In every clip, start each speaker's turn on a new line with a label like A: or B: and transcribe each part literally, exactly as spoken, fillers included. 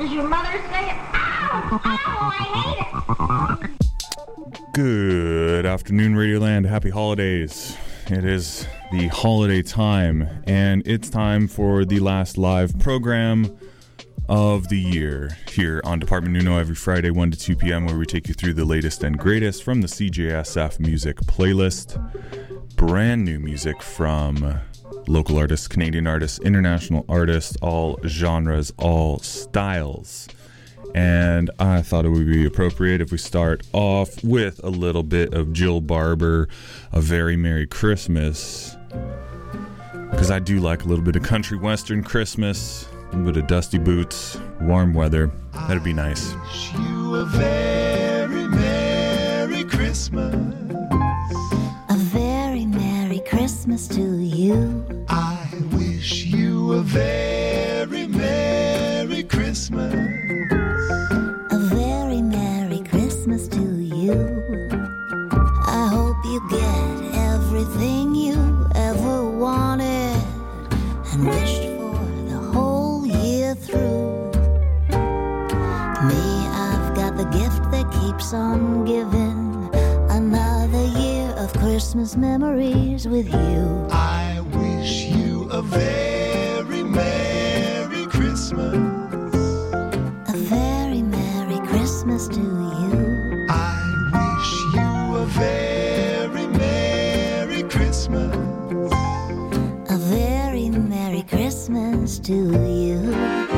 A: Does your mother say it? Ow! Ow! I hate it!
B: Good afternoon, Radioland. Happy holidays. It is the holiday time, and it's time for the last live program of the year here on Department Nuno every Friday, one to two p.m., where we take you through the latest and greatest from the C J S F music playlist. Brand new music from local artists, Canadian artists, international artists, all genres, all styles. And I thought it would be appropriate if we start off with a little bit of Jill Barber, A Very Merry Christmas, because I do like a little bit of country western Christmas, a little bit of Dusty Boots, warm weather. That'd be nice.
C: I wish you a very Merry Christmas.
D: A very Merry Christmas to you.
C: I wish you a very Merry Christmas.
D: A very Merry Christmas to you. I hope you get everything you ever wanted and wished for the whole year through. Me, I've got the gift that keeps on giving. Another year of Christmas memories with you.
C: I wish you a very Merry Christmas.
D: A very Merry Christmas to you.
C: I wish you a very Merry Christmas.
D: A very Merry Christmas to you.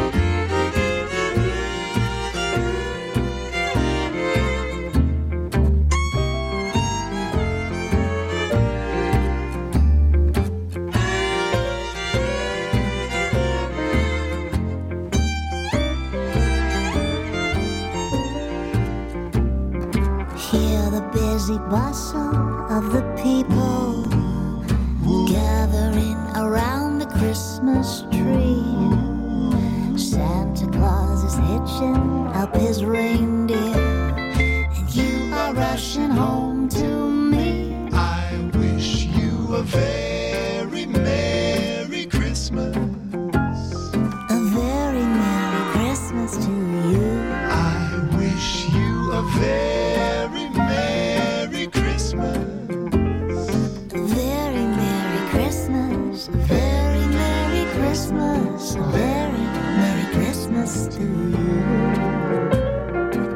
D: Busy bustle of the people gathering around the Christmas tree. Santa Claus is hitching up his reindeer, and you are rushing home to me.
C: I wish you a very Merry Christmas.
D: A very Merry Christmas to you.
C: I wish you a very Merry Christmas.
D: A very Merry Christmas. A very Merry Christmas. A very Merry Christmas to you.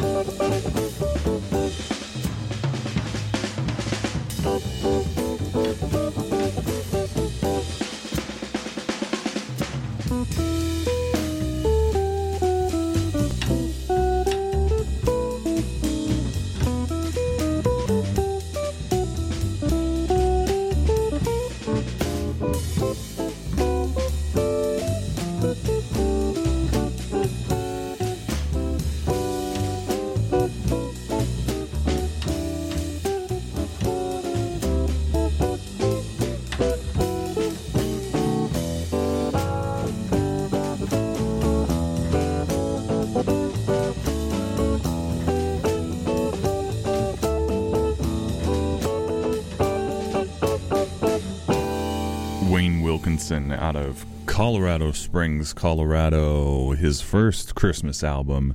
B: Wayne Wilkinson out of Colorado Springs, Colorado, his first Christmas album.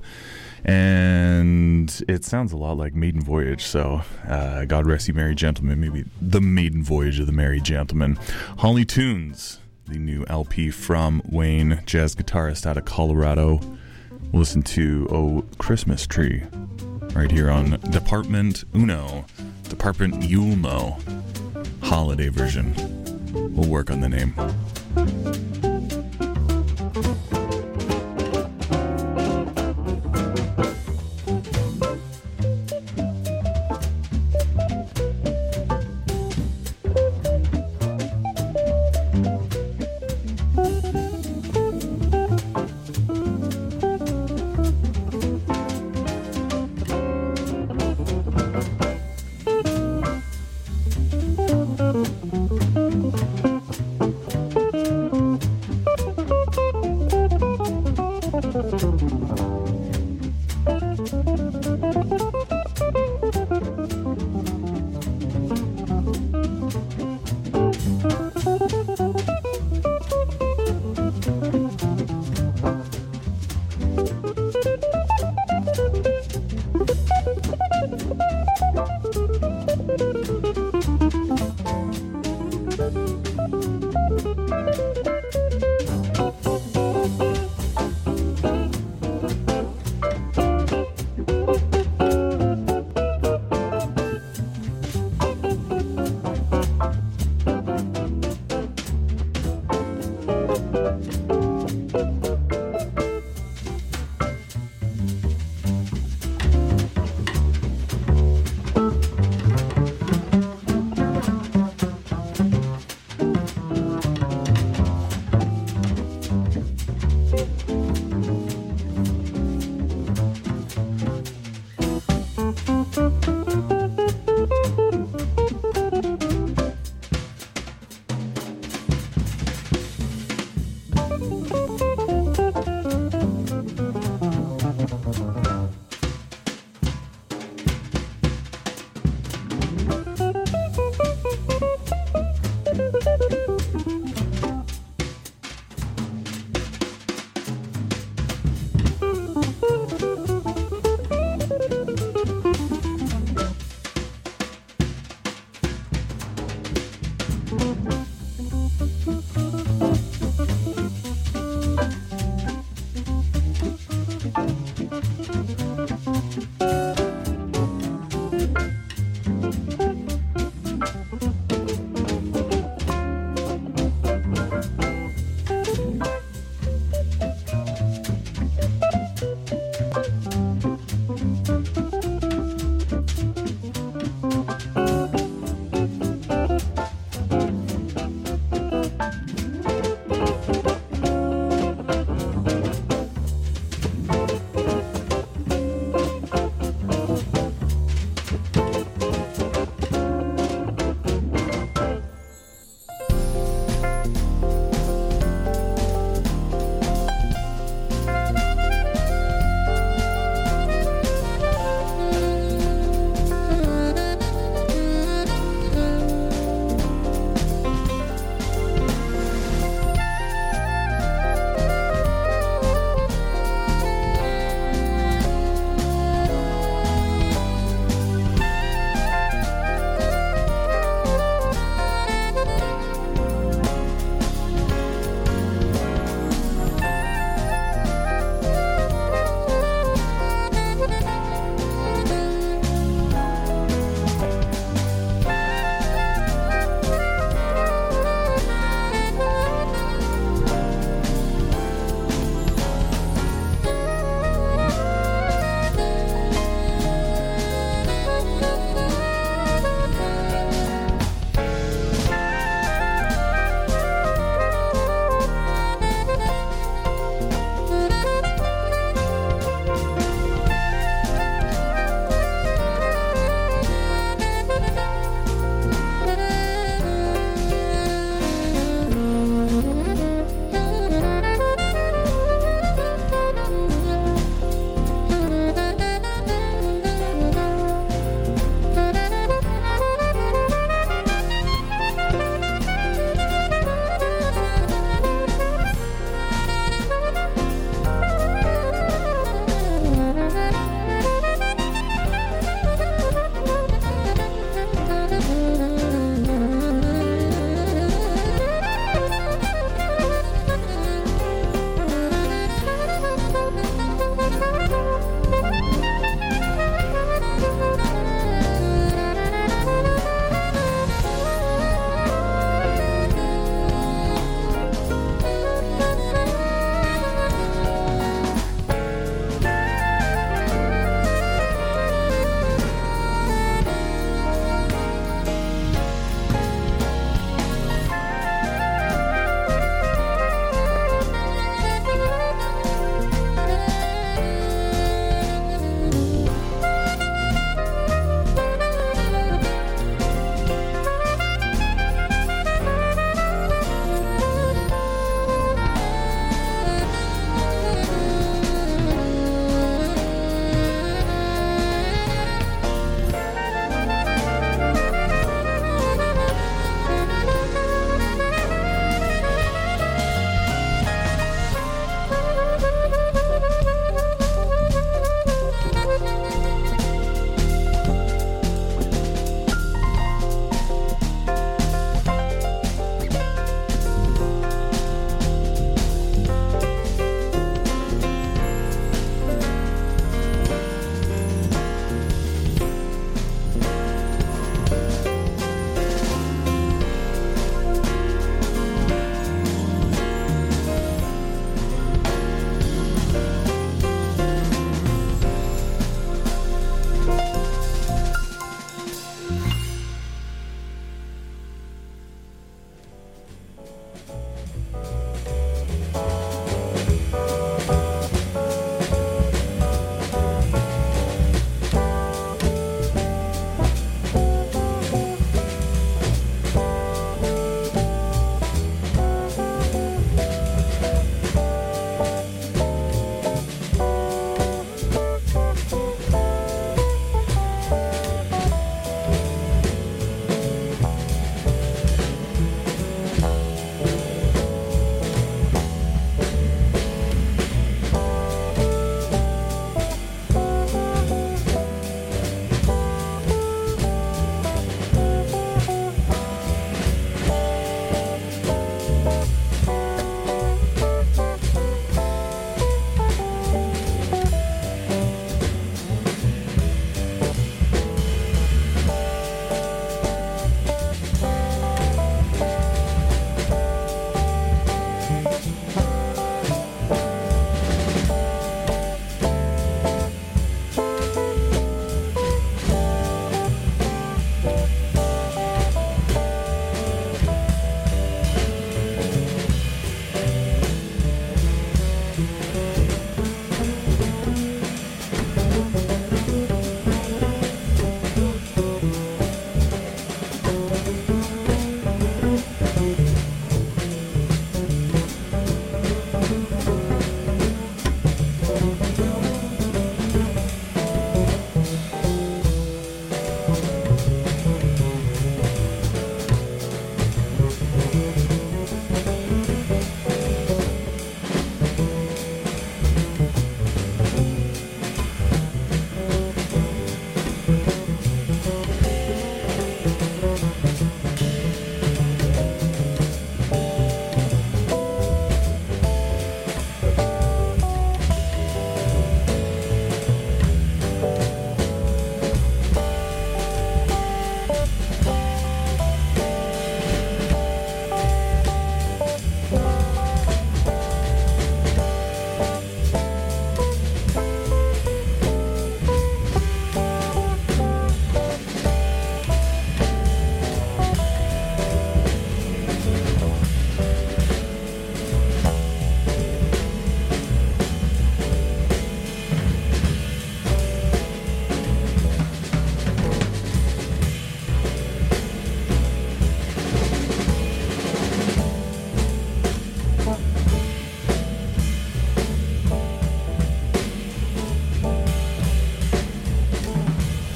B: And it sounds a lot like Maiden Voyage, so uh, God Rest You Merry Gentlemen, maybe the Maiden Voyage of the Merry Gentlemen. Holly Tunes, the new L P from Wayne, jazz guitarist out of Colorado. We'll listen to Oh Christmas Tree right here on Department Uno, Department You'll Know, holiday version. We'll work on the name.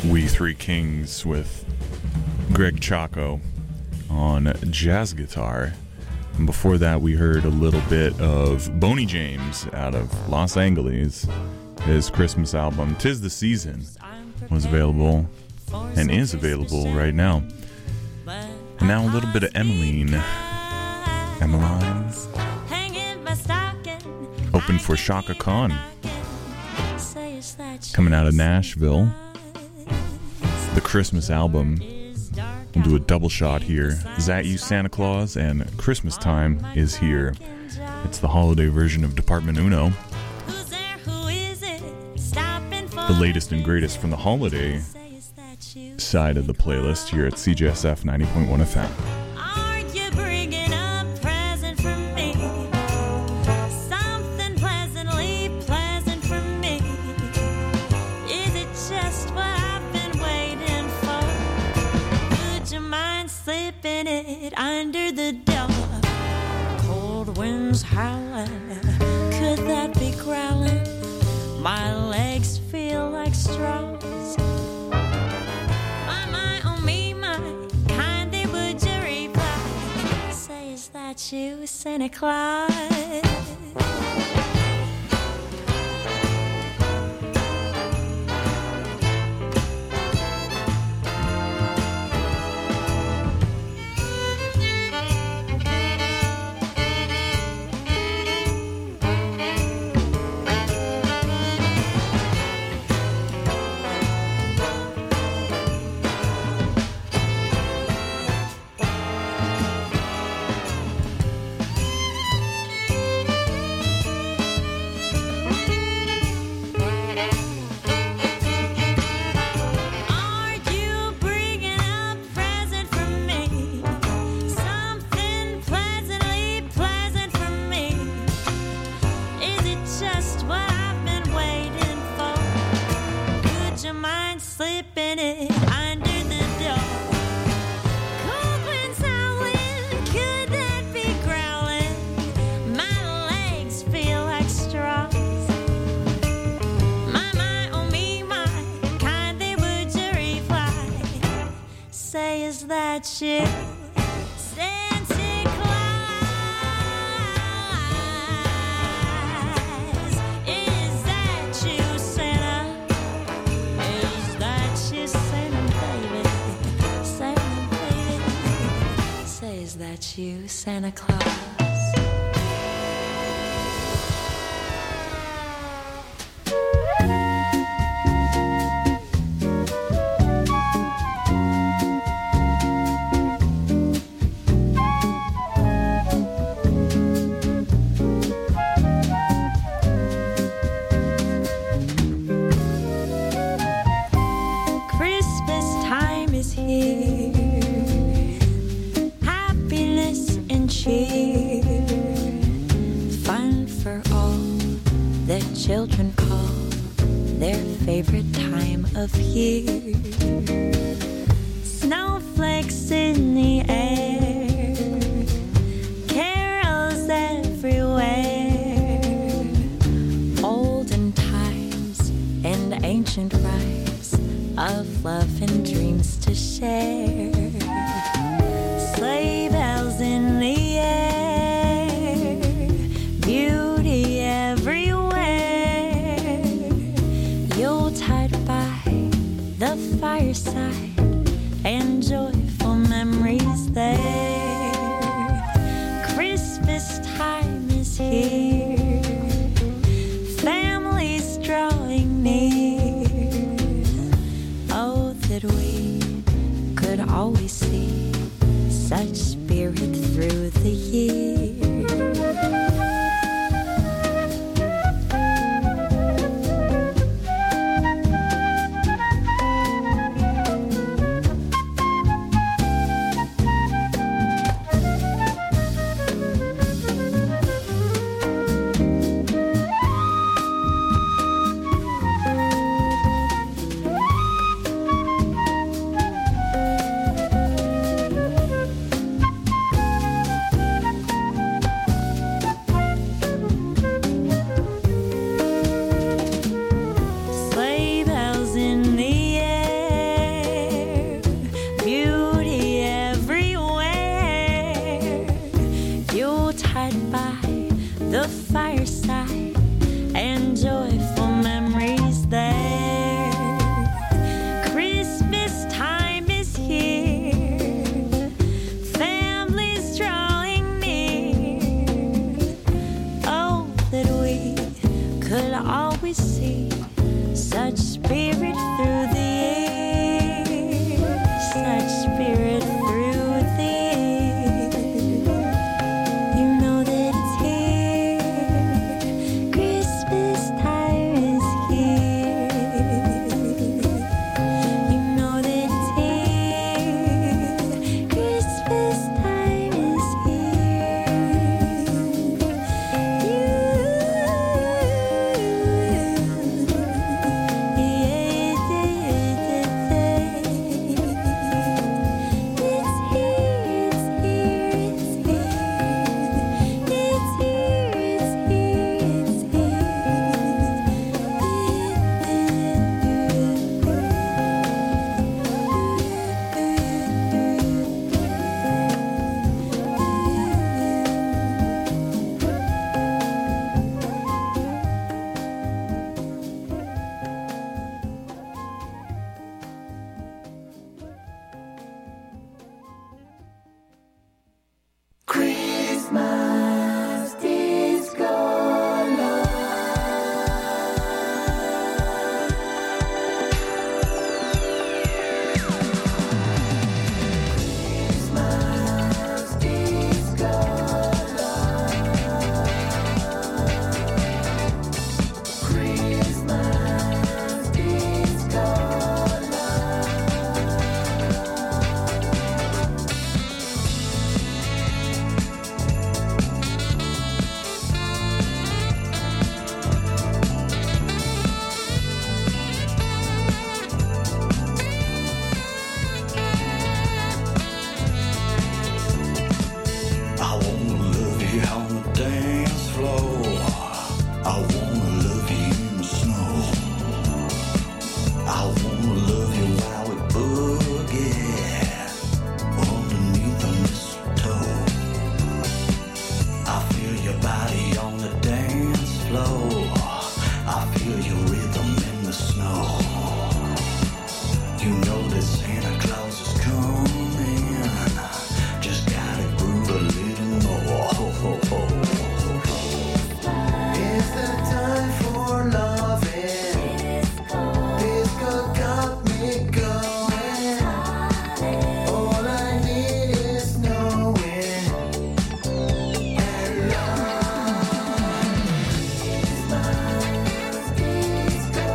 B: We Three Kings with Greg Chaco on jazz guitar. And before that, we heard a little bit of Boney James out of Los Angeles. His Christmas album, Tis the Season, was available and is available right now. And now a little bit of Emmeline. Emmeline. Open for Shaka Khan. Coming out of Nashville. The Christmas album. We'll do a double shot here. Is That You, Santa Claus? And Christmas Time Is Here. It's the holiday version of Department Uno. The latest and greatest from the holiday side of the playlist here at C J S F ninety point one F M.
E: Under the door, cold winds howling. Could that be growling? My legs feel like straws. My, my, oh me, my, kindly would you reply? Say, is that you, Santa Claus? You, Santa Claus? Is that you, Santa? Is that you, Santa, baby? Santa, baby. Say, is that you, Santa Claus? Children call their favorite time of year. Snowflakes in the air, carols everywhere, olden times and ancient rites of love and dreams to share. Sleigh bells in the air, beauty everywhere. The fireside and joyful memories there. Christmas time is here, families drawing near. Oh, that we could always see such spirit through the year. the fireside and joyful memories there. Christmas time is here, families drawing near. Oh, that we could always see such spirit through the air, such spirit through the air. You know that it's here, Christmas time is here. You know that it's here, Christmas time is
C: Christmas disco Christmas disco Christmas disco I wanna love you on the dance floor. I wanna love you in the snow. I wanna love you while we boogie underneath the mistletoe. I feel your body on the dance floor. I feel your rhythm in the snow. You know that Santa Claus is coming. Just gotta groove a little more. Ho, ho, ho. It's the time for loving. Disco got me going. All I need is knowing and love. Christmas disco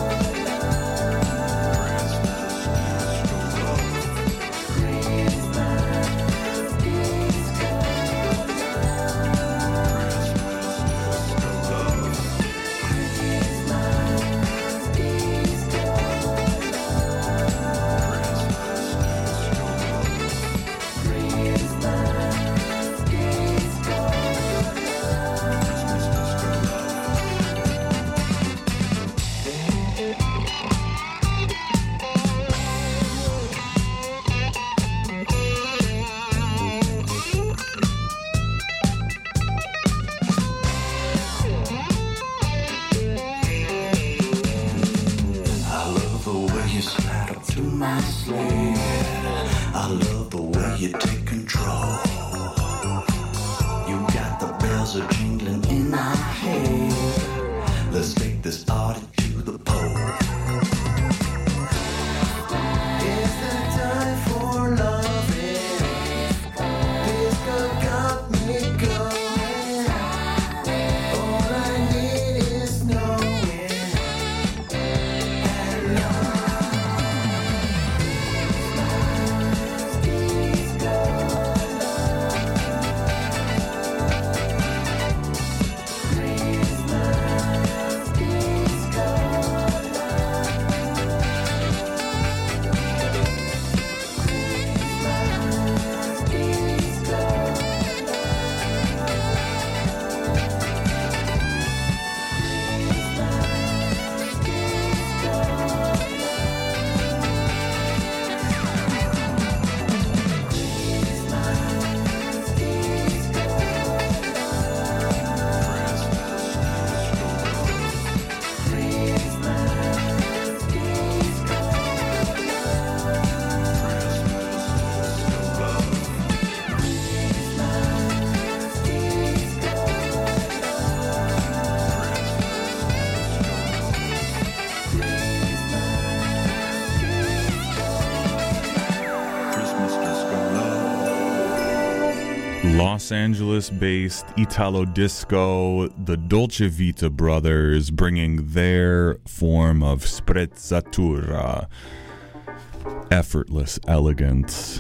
C: I love the way you slide up to my sled. I love the way you take control. You got the bells are jingling in our head. Let's take this party to the pole. It's the time for loving. Disco got me going. All I need is knowing and love. Disco Christmas disco
B: Los Angeles-based Italo disco, the Dolce Vita brothers, bringing their form of sprezzatura, effortless elegance,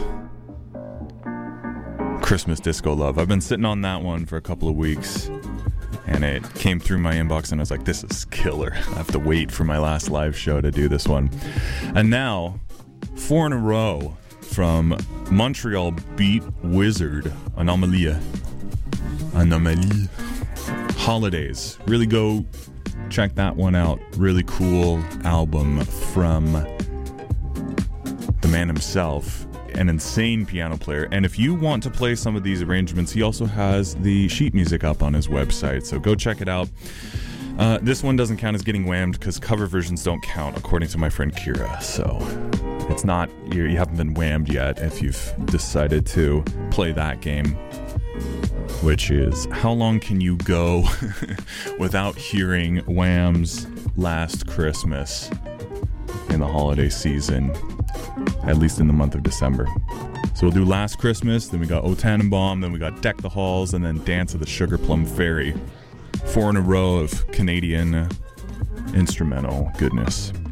B: Christmas disco love. I've been sitting on that one for a couple of weeks, and it came through my inbox, and I was like, this is killer. I have to wait for my last live show to do this one. And now, four in a row from Montreal beat wizard Anomalia. Anomalie. Holidays. Really go check that one out. Really cool album from the man himself. An insane piano player. And if you want to play some of these arrangements, he also has the sheet music up on his website. So go check it out. Uh, this one doesn't count as getting whammed because cover versions don't count, according to my friend Kira. So it's not, you, you haven't been whammed yet if you've decided to play that game, which is how long can you go without hearing Wham's Last Christmas in the holiday season, at least in the month of December. So we'll do Last Christmas, then we got O Tannenbaum, then we got Deck the Halls, and then Dance of the Sugar Plum Fairy. Four in a row of Canadian instrumental goodness.